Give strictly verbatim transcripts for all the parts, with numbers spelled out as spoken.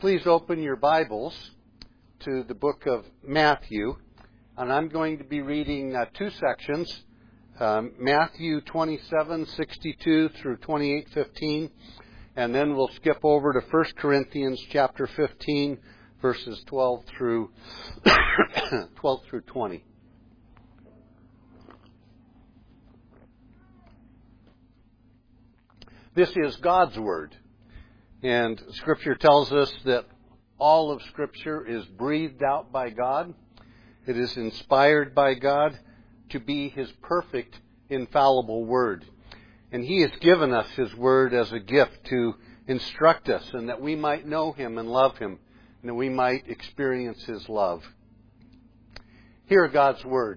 Please open your Bibles to the book of Matthew, and I'm going to be reading uh, two sections, um, Matthew twenty-seven sixty-two through twenty-eight fifteen, and then we'll skip over to First Corinthians chapter fifteen, verses twelve through twelve through twenty. This is God's Word. And Scripture tells us that all of Scripture is breathed out by God. It is inspired by God to be His perfect, infallible Word. And He has given us His Word as a gift to instruct us and that we might know Him and love Him and that we might experience His love. Hear God's Word.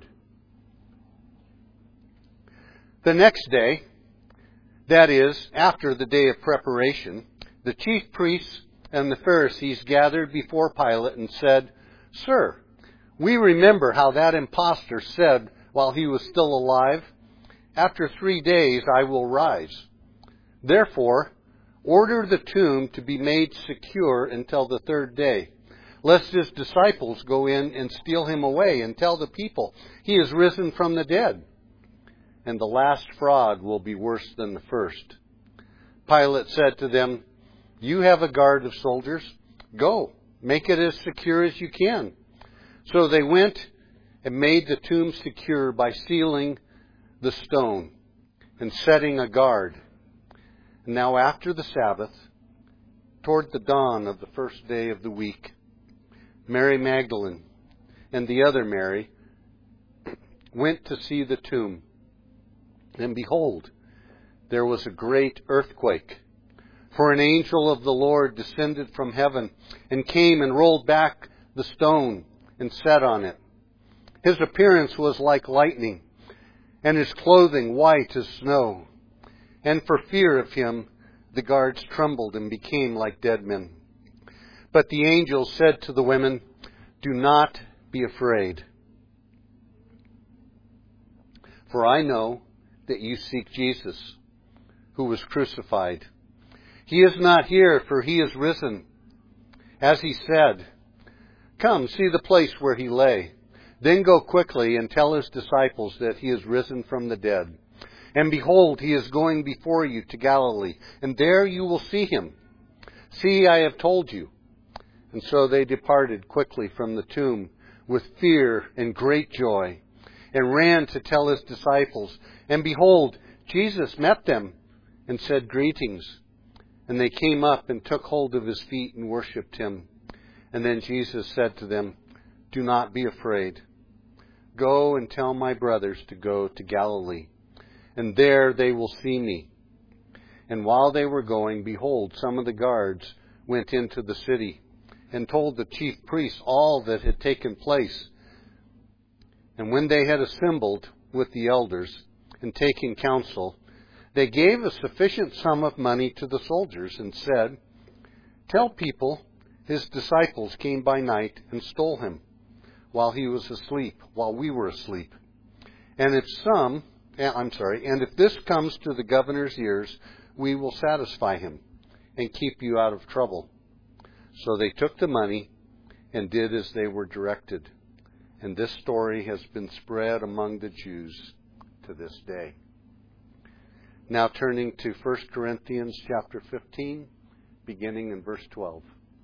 The next day, that is, after the day of preparation, the chief priests and the Pharisees gathered before Pilate and said, "Sir, we remember how that impostor said while he was still alive, 'After three days I will rise.' Therefore, order the tomb to be made secure until the third day, lest his disciples go in and steal him away and tell the people he is risen from the dead. And the last fraud will be worse than the first." Pilate said to them, "You have a guard of soldiers. Go, make it as secure as you can." So they went and made the tomb secure by sealing the stone and setting a guard. And now after the Sabbath, toward the dawn of the first day of the week, Mary Magdalene and the other Mary went to see the tomb. And behold, there was a great earthquake. For an angel of the Lord descended from heaven and came and rolled back the stone and sat on it. His appearance was like lightning, and his clothing white as snow. And for fear of him, the guards trembled and became like dead men. But the angel said to the women, "Do not be afraid, for I know that you seek Jesus, who was crucified. He is not here, for he is risen, as he said. Come, see the place where he lay. Then go quickly and tell his disciples that he is risen from the dead. And behold, he is going before you to Galilee, and there you will see him. See, I have told you." And so they departed quickly from the tomb with fear and great joy, and ran to tell his disciples. And behold, Jesus met them and said, "Greetings." And they came up and took hold of his feet and worshipped him. And then Jesus said to them, "Do not be afraid. Go and tell my brothers to go to Galilee, and there they will see me." And while they were going, behold, some of the guards went into the city and told the chief priests all that had taken place. And when they had assembled with the elders and taken counsel, they gave a sufficient sum of money to the soldiers and said, "Tell people his disciples came by night and stole him while he was asleep, while we were asleep. And if some, I'm sorry, and if this comes to the governor's ears, we will satisfy him and keep you out of trouble." So they took the money and did as they were directed. And this story has been spread among the Jews to this day. Now turning to First Corinthians chapter fifteen, beginning in verse twelve.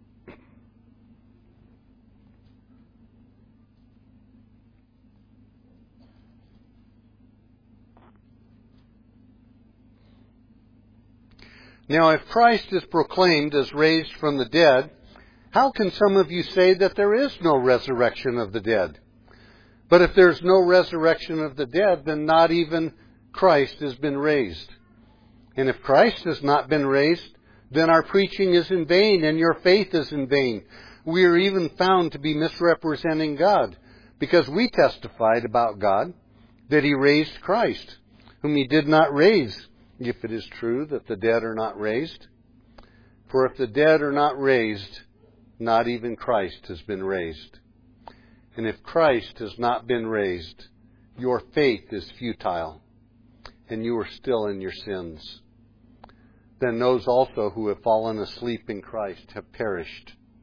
Now if Christ is proclaimed as raised from the dead, how can some of you say that there is no resurrection of the dead? But if there's no resurrection of the dead, then not even Christ has been raised. And if Christ has not been raised, then our preaching is in vain and your faith is in vain. We are even found to be misrepresenting God, because we testified about God that He raised Christ, whom He did not raise, if it is true that the dead are not raised. For if the dead are not raised, not even Christ has been raised. And if Christ has not been raised, your faith is futile, and you are still in your sins. Then those also who have fallen asleep in Christ have perished.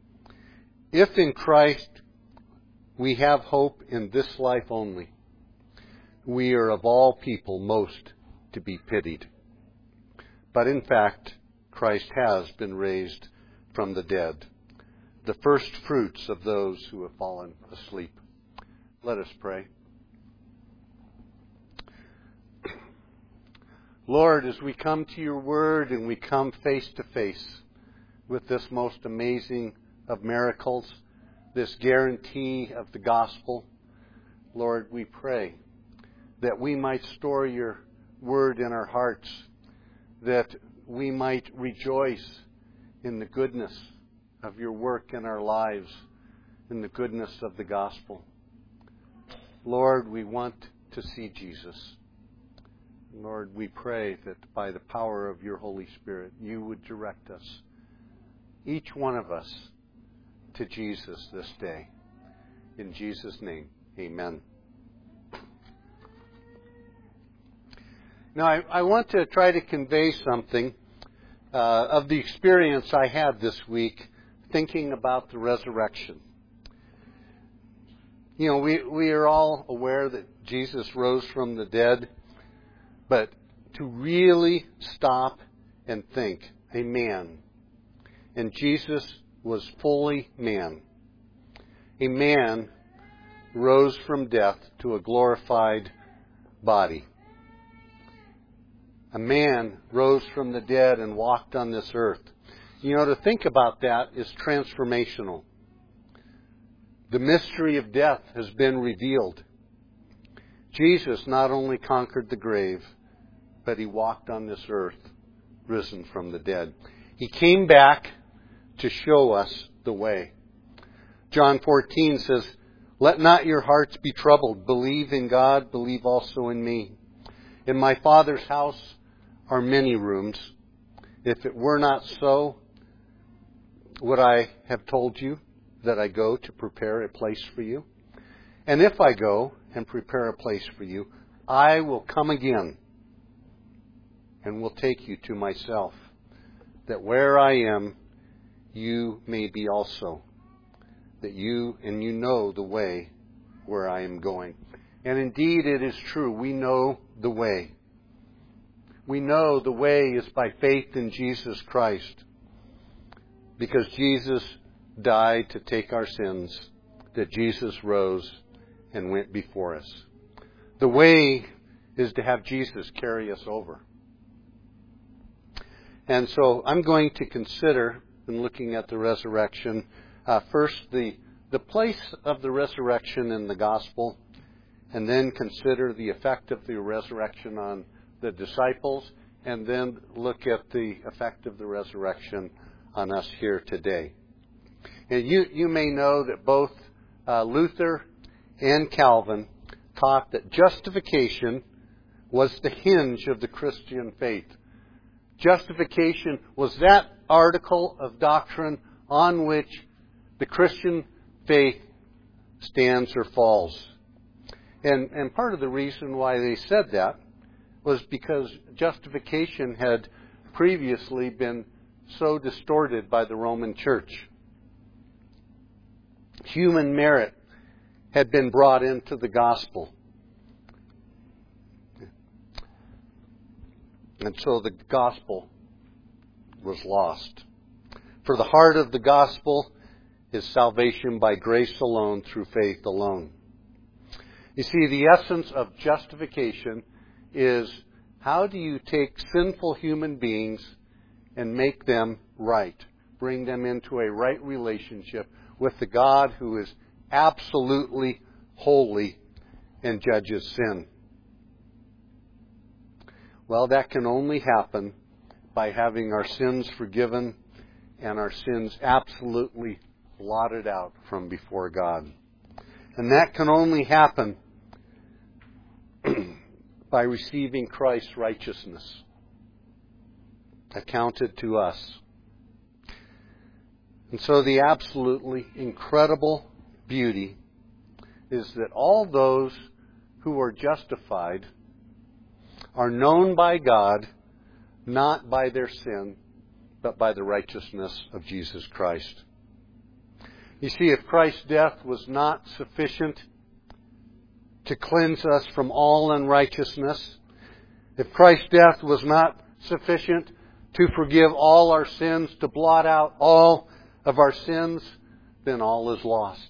If in Christ we have hope in this life only, we are of all people most to be pitied. But in fact, Christ has been raised from the dead, the first fruits of those who have fallen asleep. Let us pray. Lord, as we come to your word and we come face to face with this most amazing of miracles, this guarantee of the gospel, Lord, we pray that we might store your word in our hearts, that we might rejoice in the goodness of your work in our lives, in the goodness of the gospel. Lord, we want to see Jesus. Lord, we pray that by the power of your Holy Spirit, you would direct us, each one of us, to Jesus this day. In Jesus' name, amen. Now, I, I want to try to convey something uh, of the experience I had this week thinking about the resurrection. You know, we, we are all aware that Jesus rose from the dead, but to really stop and think, a man, and Jesus was fully man. A man rose from death to a glorified body. A man rose from the dead and walked on this earth. You know, to think about that is transformational. The mystery of death has been revealed. Jesus not only conquered the grave, but he walked on this earth, risen from the dead. He came back to show us the way. John fourteen says, "Let not your hearts be troubled. Believe in God, believe also in me. In my Father's house are many rooms. If it were not so, would I have told you that I go to prepare a place for you? And if I go and prepare a place for you, I will come again and will take you to myself, that where I am, you may be also, that you and you know the way where I am going." And indeed it is true. We know the way. We know the way is by faith in Jesus Christ, because Jesus died to take our sins, that Jesus rose and went before us. The way is to have Jesus carry us over. And so I'm going to consider, in looking at the resurrection, uh, first the, the place of the resurrection in the gospel, and then consider the effect of the resurrection on the disciples, and then look at the effect of the resurrection on us here today. And you, you may know that both uh, Luther and Calvin taught that justification was the hinge of the Christian faith. Justification was that article of doctrine on which the Christian faith stands or falls. And, and part of the reason why they said that was because justification had previously been so distorted by the Roman Church. Human merit had been brought into the gospel. And so the gospel was lost. For the heart of the gospel is salvation by grace alone, through faith alone. You see, the essence of justification is, how do you take sinful human beings and make them right? Bring them into a right relationship with the God who is absolutely holy and judges sin. Well, that can only happen by having our sins forgiven and our sins absolutely blotted out from before God. And that can only happen by receiving Christ's righteousness accounted to us. And so the absolutely incredible beauty is that all those who are justified are known by God not by their sin, but by the righteousness of Jesus Christ. You see, if Christ's death was not sufficient to cleanse us from all unrighteousness, if Christ's death was not sufficient to forgive all our sins, to blot out all of our sins, then all is lost.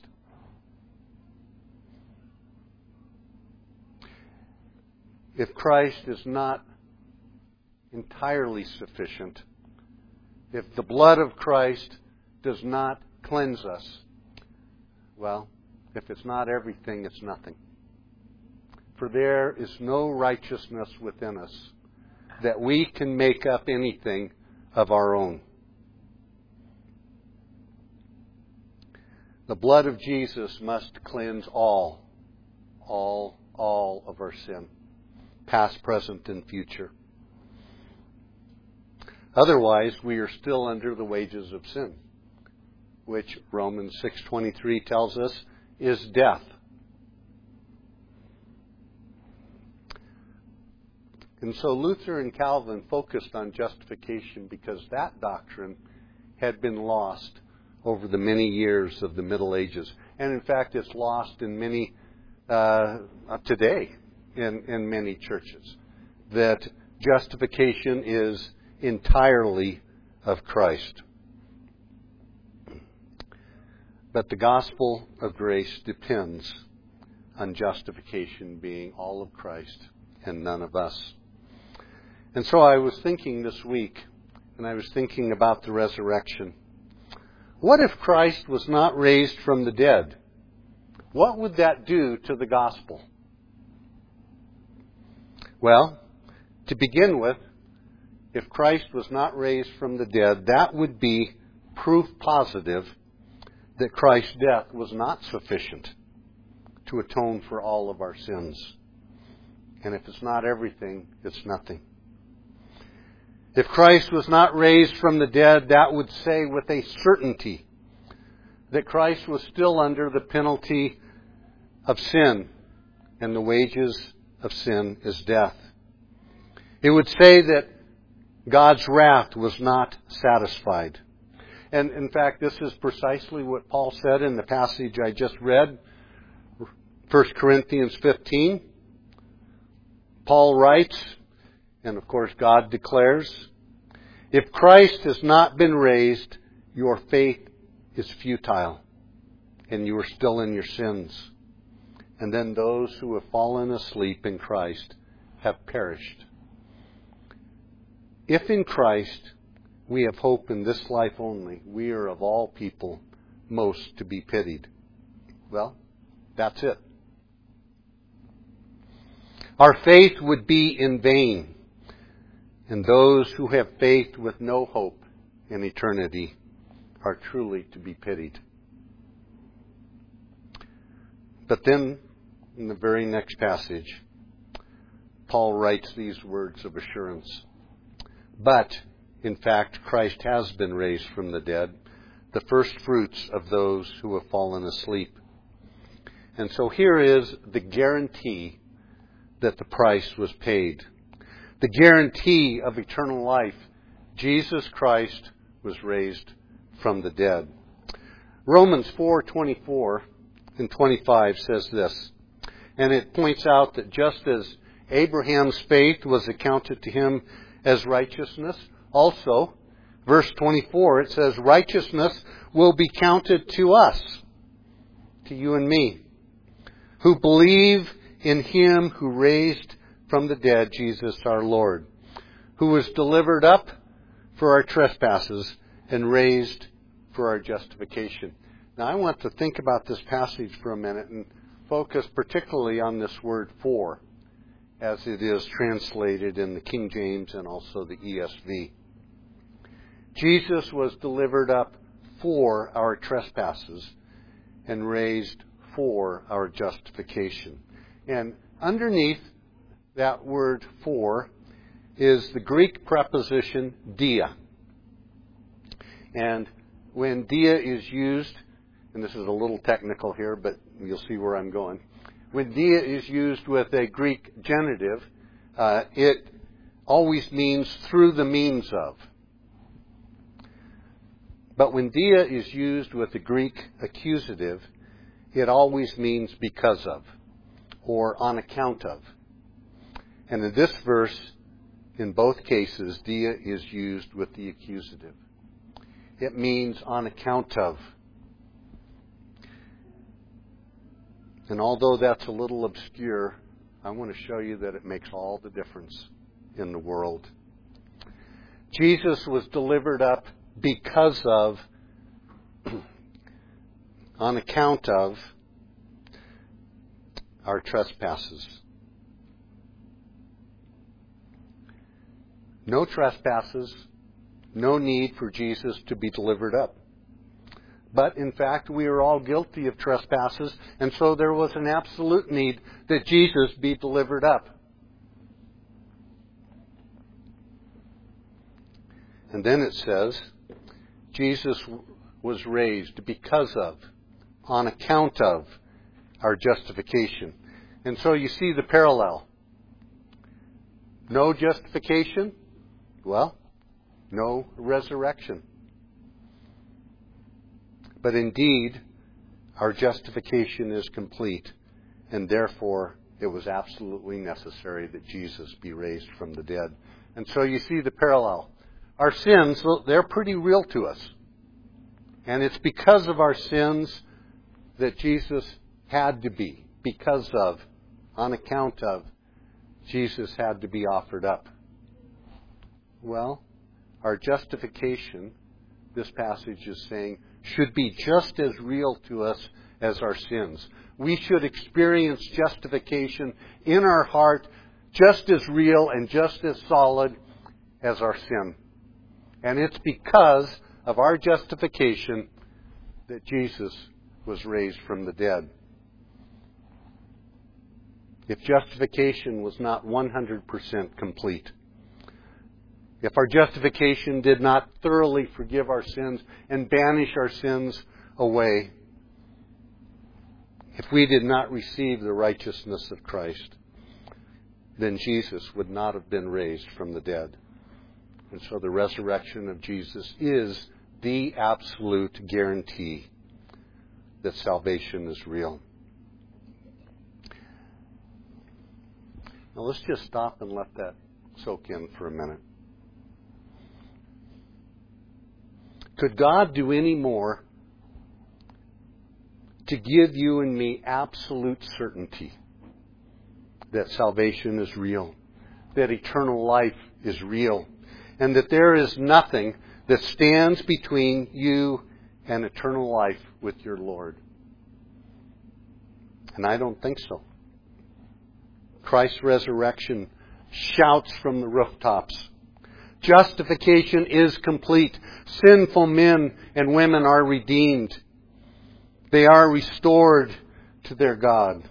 If Christ is not entirely sufficient, if the blood of Christ does not cleanse us, well, if it's not everything, it's nothing. For there is no righteousness within us that we can make up anything of our own. The blood of Jesus must cleanse all, all, all of our sin, past, present, and future. Otherwise, we are still under the wages of sin, which Romans six twenty-three tells us is death. And so Luther and Calvin focused on justification because that doctrine had been lost over the many years of the Middle Ages. And in fact, it's lost in many, uh, today, in, in many churches. That justification is entirely of Christ. But the gospel of grace depends on justification being all of Christ and none of us. And so I was thinking this week, and I was thinking about the resurrection. What if Christ was not raised from the dead? What would that do to the gospel? Well, to begin with, if Christ was not raised from the dead, that would be proof positive that Christ's death was not sufficient to atone for all of our sins. And if it's not everything, it's nothing. If Christ was not raised from the dead, that would say with a certainty that Christ was still under the penalty of sin, and the wages of sin is death. It would say that God's wrath was not satisfied. And in fact, this is precisely what Paul said in the passage I just read, First Corinthians fifteen. Paul writes, and of course God declares, if Christ has not been raised, your faith is futile, and you are still in your sins. And then those who have fallen asleep in Christ have perished. If in Christ we have hope in this life only, we are of all people most to be pitied. Well, that's it. Our faith would be in vain. And those who have faith with no hope in eternity are truly to be pitied. But then, in the very next passage, Paul writes these words of assurance. But, in fact, Christ has been raised from the dead, the first fruits of those who have fallen asleep. And so here is the guarantee that the price was paid. The guarantee of eternal life. Jesus Christ was raised from the dead. Romans four twenty-four and twenty-five says this, and it points out that just as Abraham's faith was accounted to him as righteousness, also, verse twenty-four, it says, righteousness will be counted to us, to you and me, who believe in Him who raised from the dead Jesus our Lord, who was delivered up for our trespasses and raised for our justification. Now I want to think about this passage for a minute and focus particularly on this word for, as it is translated in the King James and also the E S V. Jesus was delivered up for our trespasses and raised for our justification. And underneath that word for is the Greek preposition dia. And when dia is used, and this is a little technical here, but you'll see where I'm going. When dia is used with a Greek genitive, uh, it always means through the means of. But when dia is used with the Greek accusative, it always means because of or on account of. And in this verse, in both cases, dia is used with the accusative. It means on account of. And although that's a little obscure, I want to show you that it makes all the difference in the world. Jesus was delivered up because of, on account of, our trespasses. No trespasses, no need for Jesus to be delivered up. But in fact, we are all guilty of trespasses, and so there was an absolute need that Jesus be delivered up. And then it says, Jesus was raised because of, on account of, our justification. And so you see the parallel. No justification, well, no resurrection. But indeed, our justification is complete, and therefore it was absolutely necessary that Jesus be raised from the dead. And so you see the parallel. Our sins, they're pretty real to us. And it's because of our sins that Jesus had to be, because of, on account of, Jesus had to be offered up. Well, our justification, this passage is saying, should be just as real to us as our sins. We should experience justification in our heart just as real and just as solid as our sin. And it's because of our justification that Jesus was raised from the dead. If justification was not one hundred percent complete, if our justification did not thoroughly forgive our sins and banish our sins away, if we did not receive the righteousness of Christ, then Jesus would not have been raised from the dead. And so the resurrection of Jesus is the absolute guarantee that salvation is real. Now let's just stop and let that soak in for a minute. Could God do any more to give you and me absolute certainty that salvation is real, that eternal life is real, and that there is nothing that stands between you and eternal life with your Lord? And I don't think so. Christ's resurrection shouts from the rooftops. Justification is complete. Sinful men and women are redeemed. They are restored to their God.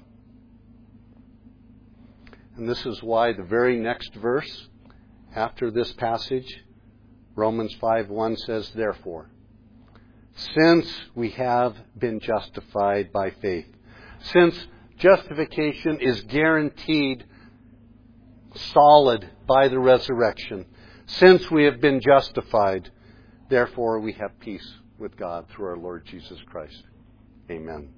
And this is why the very next verse after this passage, Romans five one says, therefore, since we have been justified by faith, since justification is guaranteed solid by the resurrection, since we have been justified, therefore we have peace with God through our Lord Jesus Christ. Amen.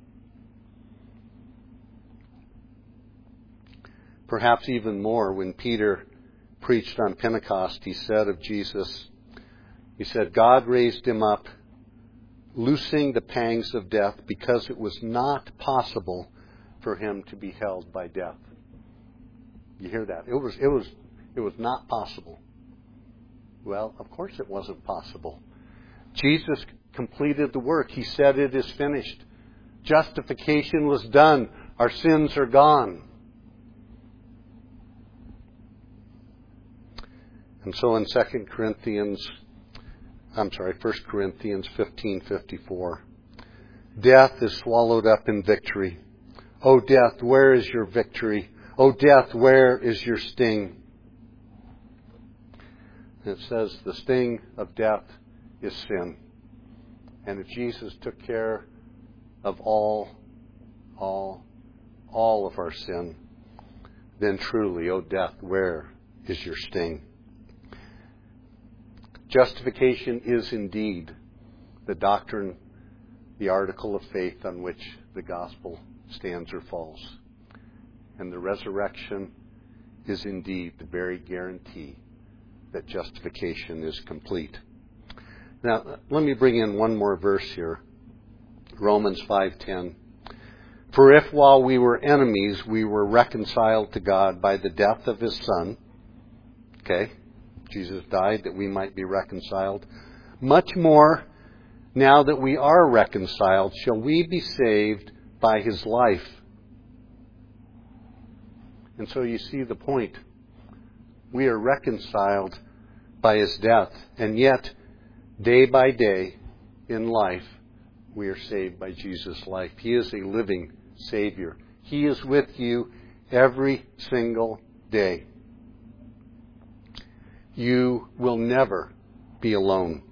Perhaps even more, when Peter preached on Pentecost, he said of Jesus, he said, God raised him up, loosing the pangs of death, because it was not possible for him to be held by death. You hear that? It was, it was, it was not possible. Well, of course it wasn't possible. Jesus completed the work. He said it is finished. Justification was done. Our sins are gone. And so in Second Corinthians, I'm sorry, First Corinthians fifteen fifty-four, death is swallowed up in victory. O death, where is your victory? O death, where is your sting? And it says the sting of death is sin. And if Jesus took care of all, all, all of our sin, then truly, O death, where is your sting? Justification is indeed the doctrine, the article of faith on which the gospel stands or falls. And the resurrection is indeed the very guarantee that justification is complete. Now, let me bring in one more verse here. Romans five ten. For if while we were enemies, we were reconciled to God by the death of His Son. Okay? Jesus died that we might be reconciled. Much more, now that we are reconciled, shall we be saved by His life. And so you see the point. We are reconciled by His death. And yet, day by day in life, we are saved by Jesus' life. He is a living Savior. He is with you every single day. You will never be alone.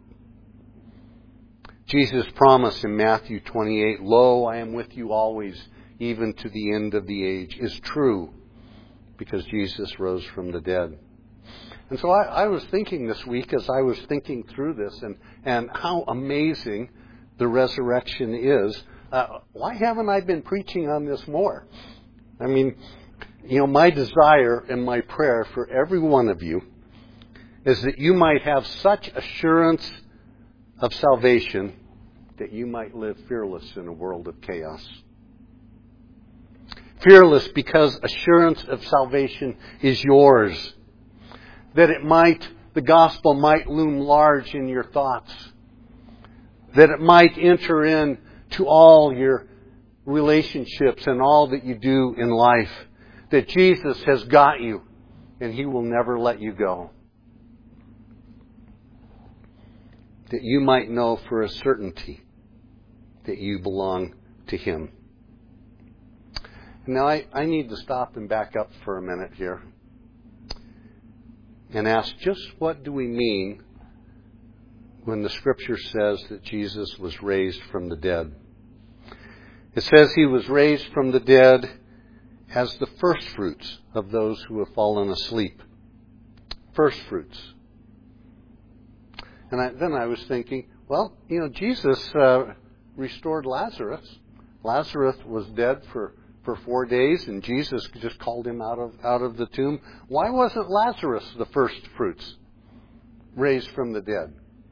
Jesus promised in Matthew twenty-eight, Lo, I am with you always, even to the end of the age, is true because Jesus rose from the dead. And so I, I was thinking this week as I was thinking through this and, and how amazing the resurrection is. Uh, why haven't I been preaching on this more? I mean, you know, my desire and my prayer for every one of you is that you might have such assurance of salvation that you might live fearless in a world of chaos. Fearless because assurance of salvation is yours. That it might, the gospel might loom large in your thoughts. That it might enter in to all your relationships and all that you do in life. That Jesus has got you and He will never let you go. That you might know for a certainty that you belong to Him. Now I, I need to stop and back up for a minute here and ask, just what do we mean when the Scripture says that Jesus was raised from the dead? It says He was raised from the dead as the first fruits of those who have fallen asleep. First fruits. And I, then I was thinking, well, you know, Jesus uh, restored Lazarus. Lazarus was dead for, for four days, and Jesus just called him out of out of the tomb. Why wasn't Lazarus the first fruits, raised from the dead?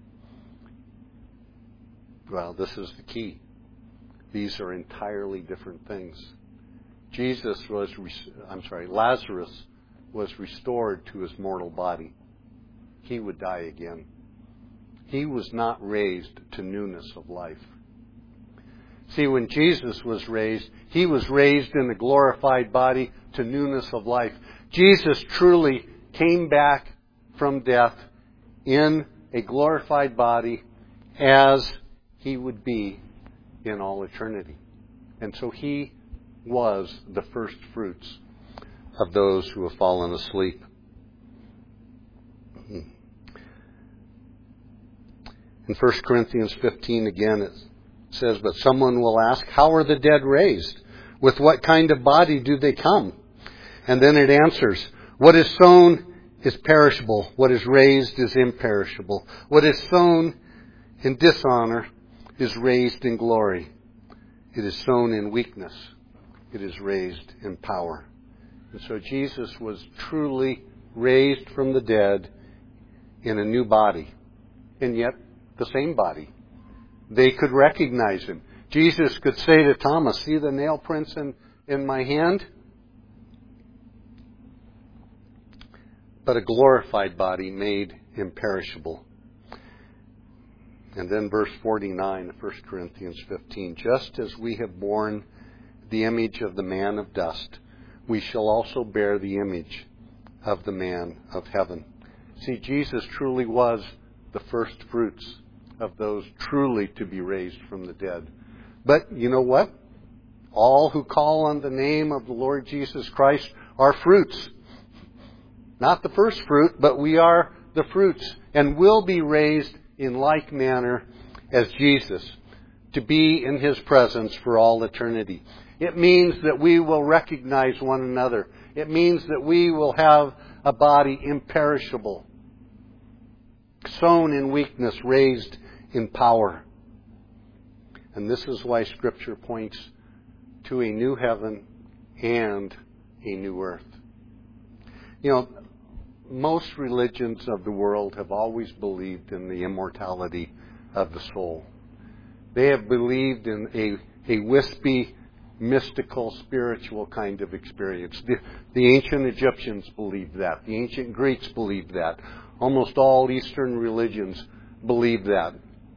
Well, this is the key. These are entirely different things. Jesus was, I'm sorry, Lazarus was restored to his mortal body. He would die again. He was not raised to newness of life. See, when Jesus was raised, He was raised in a glorified body to newness of life. Jesus truly came back from death in a glorified body as He would be in all eternity. And so He was the first fruits of those who have fallen asleep. In First Corinthians fifteen, again, it says, But someone will ask, how are the dead raised? With what kind of body do they come? And then it answers, what is sown is perishable. What is raised is imperishable. What is sown in dishonor is raised in glory. It is sown in weakness. It is raised in power. And so Jesus was truly raised from the dead in a new body. And yet, the same body. They could recognize Him. Jesus could say to Thomas, see the nail prints in, in my hand? But a glorified body made imperishable. And then verse forty-nine of First Corinthians fifteen, just as we have borne the image of the man of dust, we shall also bear the image of the man of heaven. See, Jesus truly was the first fruits of those truly to be raised from the dead. But you know what? All who call on the name of the Lord Jesus Christ are fruits. Not the first fruit, but we are the fruits and will be raised in like manner as Jesus, to be in His presence for all eternity. It means that we will recognize one another. It means that we will have a body imperishable, sown in weakness, raised in power. And this is why Scripture points to a new heaven and a new earth. You know, most religions of the world have always believed in the immortality of the soul. They have believed in a, a wispy, mystical, spiritual kind of experience. The, the ancient Egyptians believed that. The ancient Greeks believed that. Almost all Eastern religions believe that.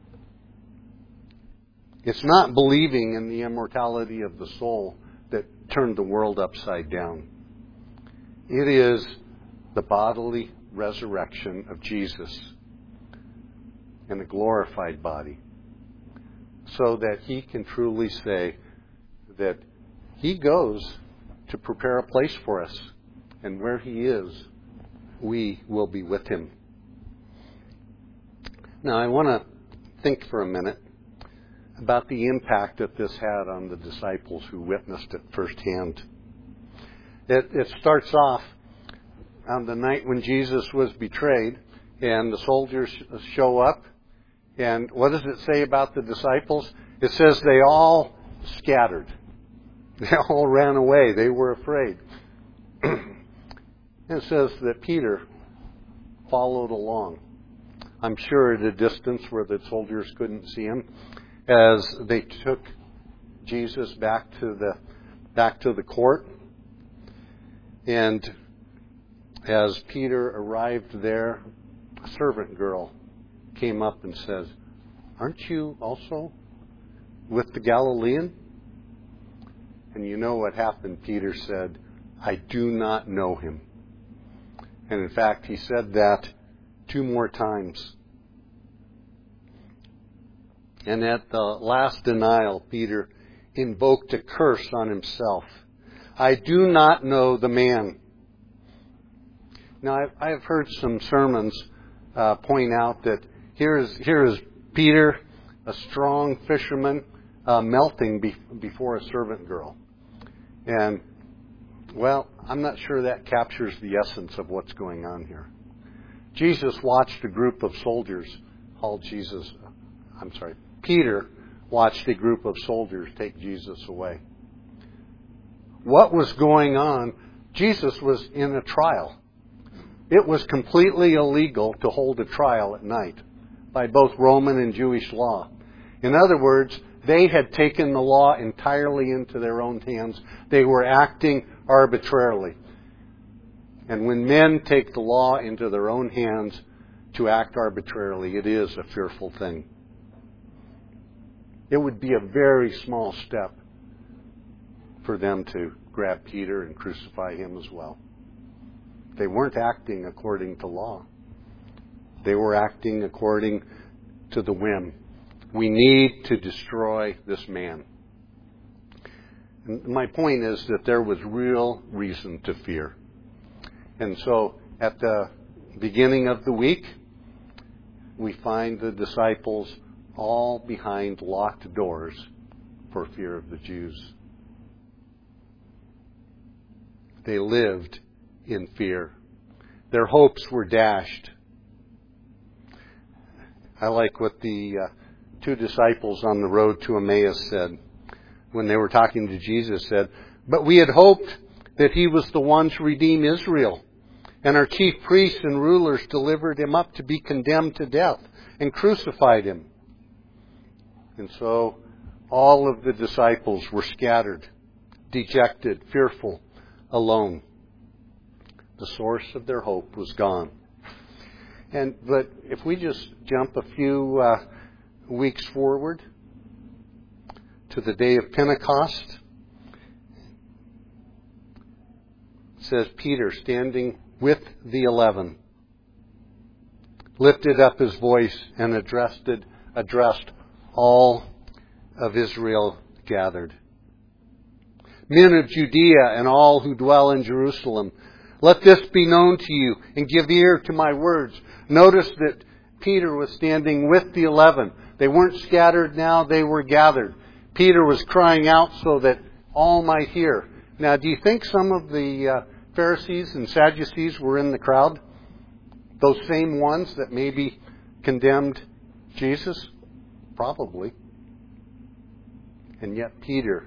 It's not believing in the immortality of the soul that turned the world upside down. It is the bodily resurrection of Jesus in a glorified body, so that He can truly say that He goes to prepare a place for us, and where He is, we will be with Him. Now, I want to think for a minute about the impact that this had on the disciples who witnessed it firsthand. It, it starts off on the night when Jesus was betrayed, and the soldiers show up. And what does it say about the disciples? It says they all scattered. They all ran away. They were afraid. And it says that Peter followed along. I'm sure at a distance where the soldiers couldn't see him, as they took Jesus back to the back to the court. And as Peter arrived there, a servant girl came up and says, "Aren't you also with the Galilean?" And you know what happened. Peter said, "I do not know him." And in fact, he said that two more times. And at the last denial, Peter invoked a curse on himself. "I do not know the man." Now, I've, I've heard some sermons uh, point out that here is, here is Peter, a strong fisherman, uh, melting be, before a servant girl. And, well, I'm not sure that captures the essence of what's going on here. Jesus watched a group of soldiers haul Jesus, I'm sorry, Peter watched a group of soldiers take Jesus away. What was going on? Jesus was in a trial. It was completely illegal to hold a trial at night by both Roman and Jewish law. In other words, they had taken the law entirely into their own hands. They were acting arbitrarily. And when men take the law into their own hands to act arbitrarily, it is a fearful thing. It would be a very small step for them to grab Peter and crucify him as well. They weren't acting according to law. They were acting according to the whim. We need to destroy this man. And my point is that there was real reason to fear. And so at the beginning of the week, we find the disciples all behind locked doors for fear of the Jews. They lived in fear. Their hopes were dashed. I like what the uh, two disciples on the road to Emmaus said when they were talking to Jesus, said, "But we had hoped that He was the one to redeem Israel. And our chief priests and rulers delivered Him up to be condemned to death and crucified Him." And so all of the disciples were scattered, dejected, fearful, alone. The source of their hope was gone. And but if we just jump a few uh, weeks forward to the day of Pentecost, it says Peter, standing with the eleven, lifted up his voice and addressed it, addressed all of Israel gathered. "Men of Judea and all who dwell in Jerusalem, let this be known to you, and give ear to my words." Notice that Peter was standing with the eleven. They weren't scattered now, they were gathered. Peter was crying out so that all might hear. Now, do you think some of the uh, Pharisees and Sadducees were in the crowd? Those same ones that maybe condemned Jesus? Probably. And yet Peter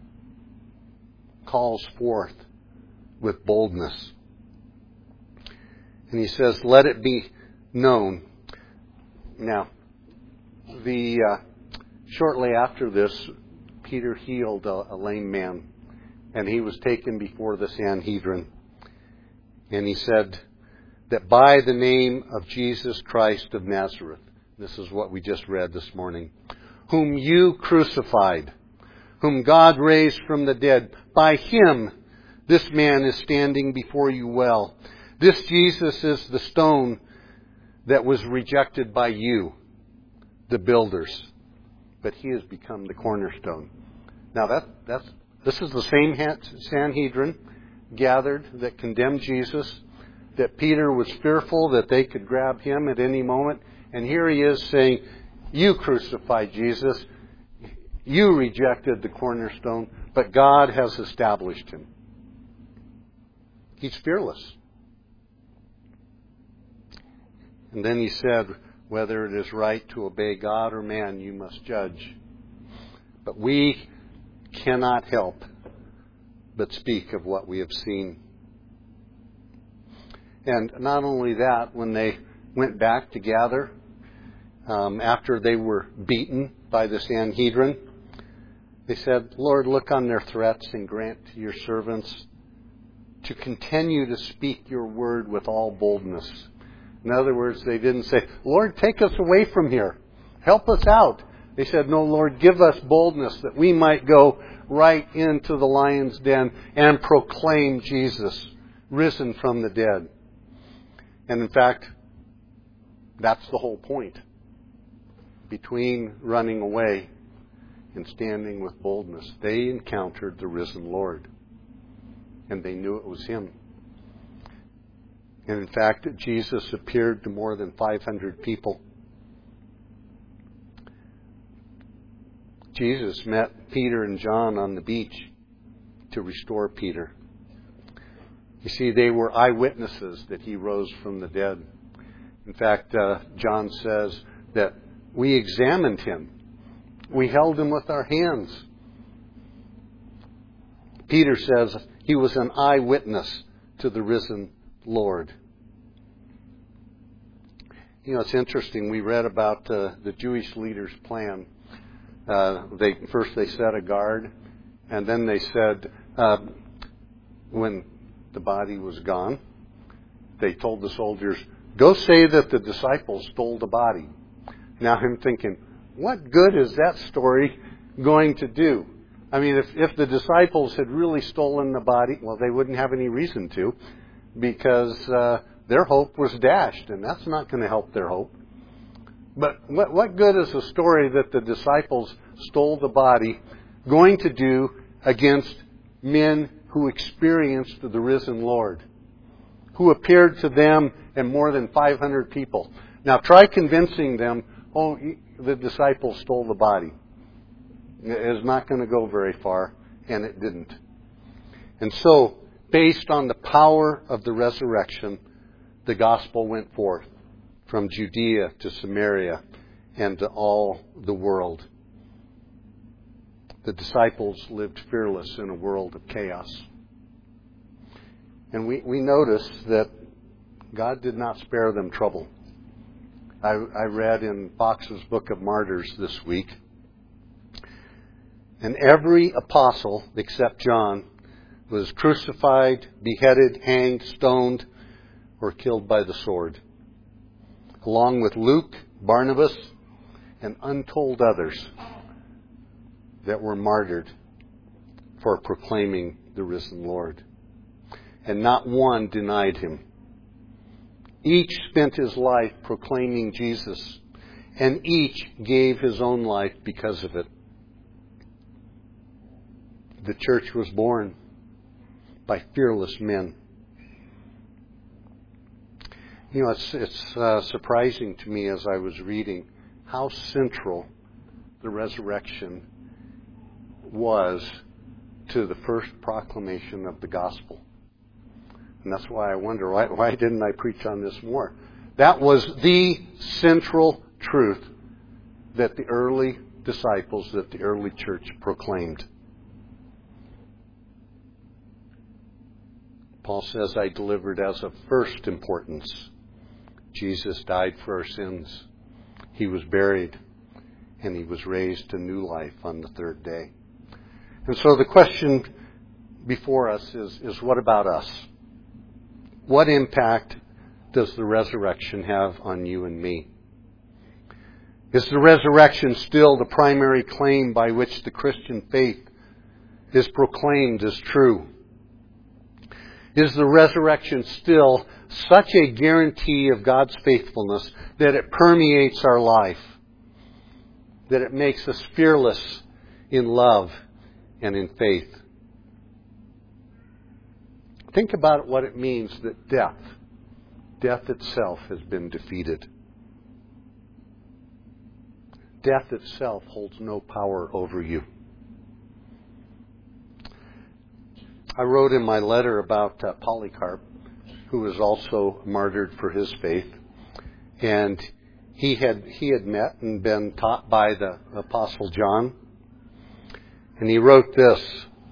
calls forth with boldness. And he says, let it be known. Now, the uh, shortly after this, Peter healed a, a lame man, and he was taken before the Sanhedrin. And he said that by the name of Jesus Christ of Nazareth, this is what we just read this morning, whom you crucified, whom God raised from the dead, by him this man is standing before you well. This Jesus is the stone that was rejected by you, the builders, but he has become the cornerstone. Now that that's this is the same Sanhedrin gathered that condemned Jesus, that Peter was fearful that they could grab him at any moment, and here he is saying, you crucified Jesus, you rejected the cornerstone, but God has established him. He's fearless. And then he said, whether it is right to obey God or man, you must judge. But we cannot help but speak of what we have seen. And not only that, when they went back to gather, um, after they were beaten by the Sanhedrin, they said, Lord, look on their threats and grant to your servants to continue to speak your word with all boldness. In other words, they didn't say, Lord, take us away from here. Help us out. They said, no, Lord, give us boldness that we might go right into the lion's den and proclaim Jesus risen from the dead. And in fact, that's the whole point. Between running away and standing with boldness, they encountered the risen Lord. And they knew it was him. And in fact, Jesus appeared to more than five hundred people. Jesus met Peter and John on the beach to restore Peter. You see, they were eyewitnesses that he rose from the dead. In fact, uh, John says that we examined him. We held him with our hands. Peter says he was an eyewitness to the risen Lord. You know, it's interesting. We read about uh, the Jewish leaders' plan. Uh, they first they set a guard, and then they said uh, when the body was gone, they told the soldiers, "Go say that the disciples stole the body." Now I'm thinking, what good is that story going to do? I mean, if, if the disciples had really stolen the body, well, they wouldn't have any reason to, because uh, their hope was dashed, and that's not going to help their hope. But what, what good is a story that the disciples stole the body going to do against men who experienced the risen Lord, who appeared to them and more than five hundred people? Now try convincing them, oh, the disciples stole the body. It's not going to go very far, and it didn't. And so, based on the power of the resurrection, the gospel went forth from Judea to Samaria and to all the world. The disciples lived fearless in a world of chaos. And we, we notice that God did not spare them trouble. I, I read in Fox's Book of Martyrs this week, and every apostle except John was crucified, beheaded, hanged, stoned, or killed by the sword, along with Luke, Barnabas, and untold others that were martyred for proclaiming the risen Lord. And not one denied him. Each spent his life proclaiming Jesus, and each gave his own life because of it. The church was born by fearless men. You know, it's, it's uh, surprising to me as I was reading how central the resurrection was to the first proclamation of the gospel. And that's why I wonder, why, why didn't I preach on this more? That was the central truth that the early disciples that the early church proclaimed. Paul says, I delivered as of first importance. Jesus died for our sins. He was buried, and he was raised to new life on the third day. And so the question before us is, is what about us? What impact does the resurrection have on you and me? Is the resurrection still the primary claim by which the Christian faith is proclaimed as true? Is the resurrection still such a guarantee of God's faithfulness that it permeates our life, that it makes us fearless in love and in faith? Think about what it means that death, death itself has been defeated. Death itself holds no power over you. I wrote in my letter about uh, Polycarp, who was also martyred for his faith, and he had he had met and been taught by the Apostle John, and he wrote this.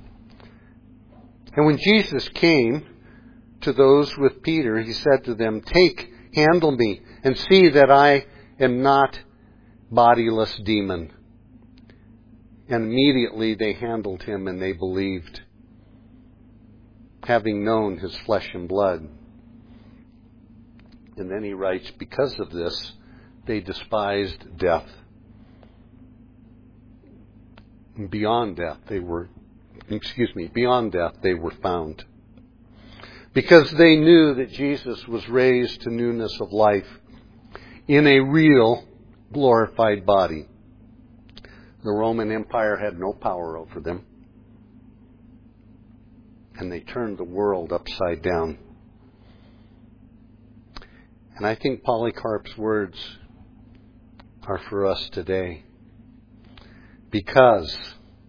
And when Jesus came to those with Peter, he said to them, "Take, handle me, and see that I am not bodiless demon." And immediately they handled him and they believed, having known his flesh and blood. And then he writes, because of this, they despised death. Beyond death, they were, excuse me, beyond death, they were found. Because they knew that Jesus was raised to newness of life in a real glorified body. The Roman Empire had no power over them. And they turned the world upside down. And I think Polycarp's words are for us today. Because,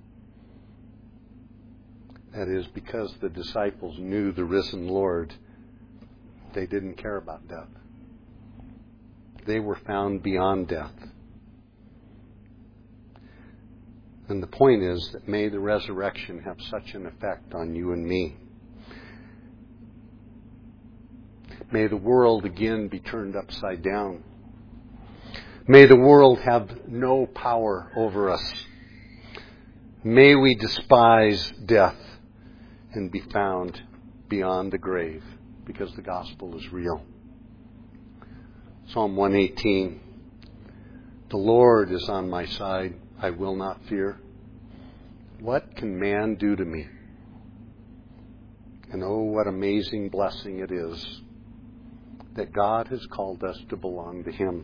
that is, because the disciples knew the risen Lord, they didn't care about death. They were found beyond death. And the point is that may the resurrection have such an effect on you and me. May the world again be turned upside down. May the world have no power over us. May we despise death and be found beyond the grave, because the gospel is real. Psalm one eighteen, the Lord is on my side, I will not fear. What can man do to me? And oh, what amazing blessing it is that God has called us to belong to Him.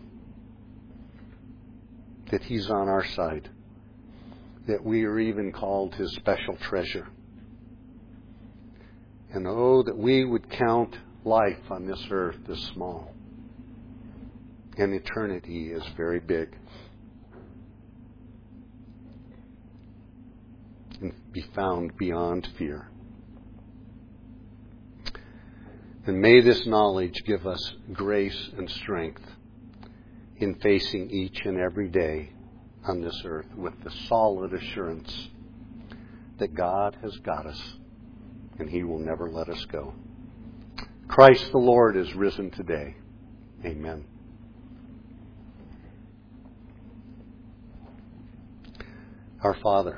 That He's on our side. That we are even called His special treasure. And oh, that we would count life on this earth as small. And eternity is very big. And be found beyond fear. And may this knowledge give us grace and strength in facing each and every day on this earth with the solid assurance that God has got us and He will never let us go. Christ the Lord is risen today. Amen. Our Father,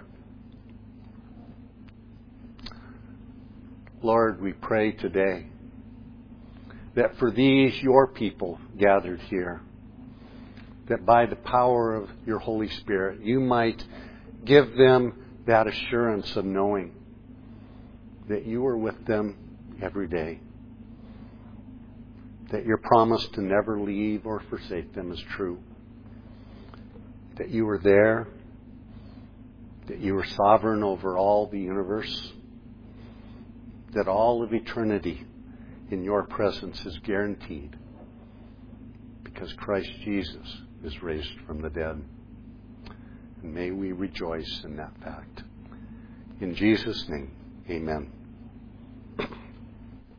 Lord, we pray today that for these, your people gathered here, that by the power of your Holy Spirit, you might give them that assurance of knowing that you are with them every day, that your promise to never leave or forsake them is true, that you are there, that you are sovereign over all the universe, that all of eternity in your presence is guaranteed because Christ Jesus is raised from the dead. And may we rejoice in that fact. In Jesus' name, amen.